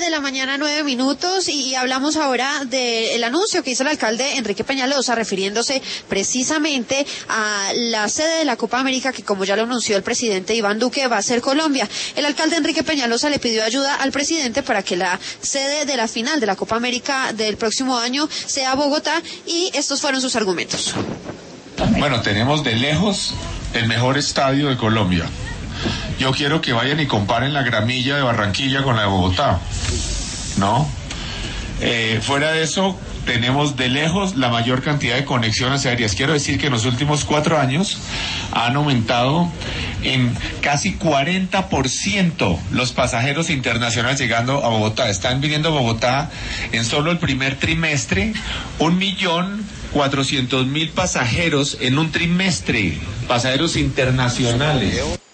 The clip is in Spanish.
de la mañana, 9 minutos, y hablamos ahora del anuncio que hizo el alcalde Enrique Peñalosa, refiriéndose precisamente a la sede de la Copa América, que como ya lo anunció el presidente Iván Duque, va a ser Colombia. El alcalde Enrique Peñalosa le pidió ayuda al presidente para que la sede de la final de la Copa América del próximo año sea Bogotá, y estos fueron sus argumentos. Bueno, tenemos de lejos el mejor estadio de Colombia. Yo quiero que vayan y comparen la gramilla de Barranquilla con la de Bogotá, ¿no? Fuera de eso, tenemos de lejos la mayor cantidad de conexiones aéreas. Quiero decir que en los últimos 4 años han aumentado en casi 40% los pasajeros internacionales llegando a Bogotá. Están viniendo a Bogotá en solo el primer trimestre 1.400.000 pasajeros en un trimestre, pasajeros internacionales.